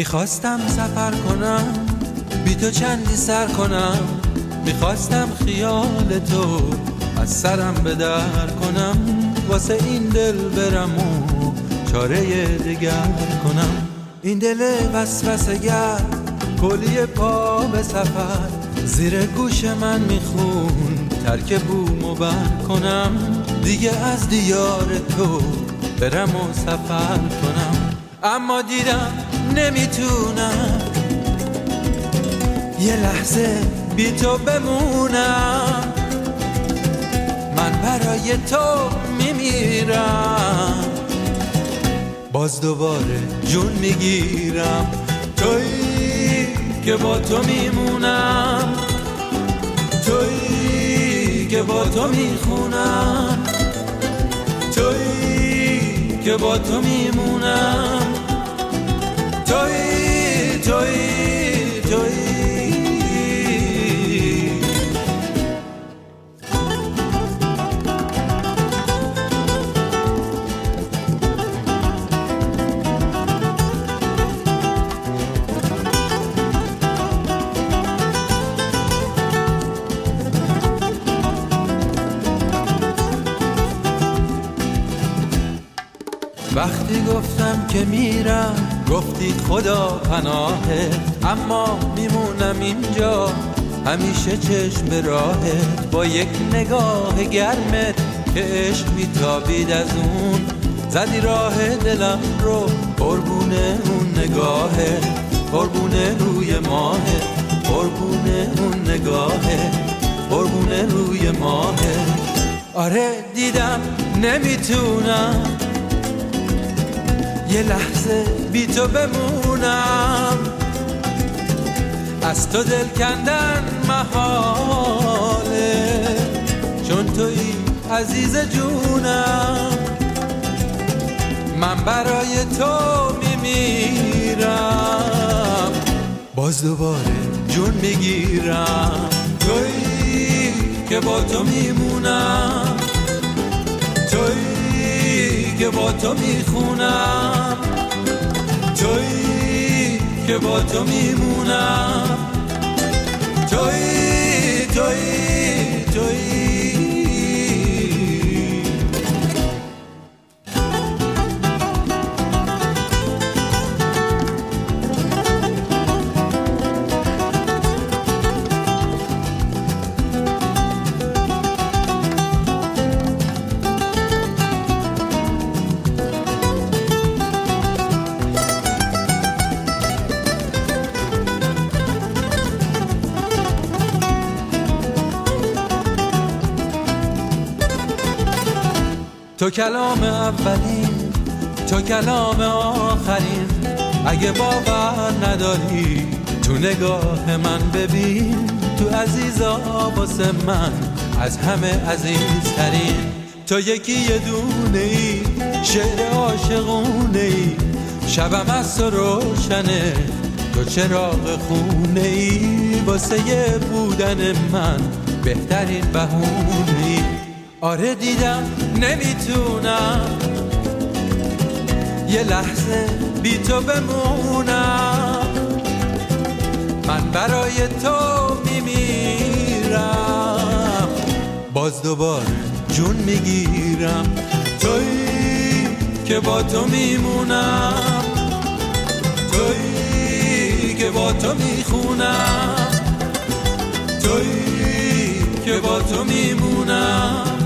میخواستم سفر کنم بی تو چندی سر کنم، میخواستم خیال تو از سرم به در کنم، واسه این دل برم و چاره دگر کنم. این دل وسوسه گر کلی پا به سفر، زیر گوش من میخون ترک بومو بر کنم، دیگه از دیار تو برم و سفر کنم. اما دیدم نمیتونم یه لحظه بی تو بمونم، من برای تو میمیرم، باز دوباره جون میگیرم. تویی که با تو میمونم، تویی که با تو میخونم، تویی که با تو میمونم، تویی تویی تویی. وقتی گفتم که میرم گفتی خدا پناهت، اما میمونم اینجا همیشه چشم به راهت، با یک نگاه گرمت که عشق میتابید از اون، زدی راه دلم رو قربونه اون نگاهت، قربونه روی ماهت، قربونه اون نگاهت، قربونه روی ماهت. آره دیدم نمیتونم یه لحظه بی تو بمونم، از تو دل کندن محاله، چون تویی عزیز جونم، من برای تو میمیرم، باز دوباره جون میگیرم. تویی که با تو میمونم، تویی که با تو میخونم، تویی که با تو میمونم، تویی تویی تویی. تو کلام اولین، تو کلام آخرین، اگه باور نداری تو نگاه من ببین، تو عزیزا واسه من از همه عزیزترین. تو یکی یه دونه ای، شعر عاشقونه ای، شبم از تو روشنه، تو چراغ خونه ای، واسه یه بودن من بهترین بهونه ای. آره دیدم نمیتونم یه لحظه بی تو بمونم، من برای تو میمیرم، باز دوباره جون میگیرم. تویی که با تو میمونم، تویی که با تو میخونم، تویی که با تو میمونم،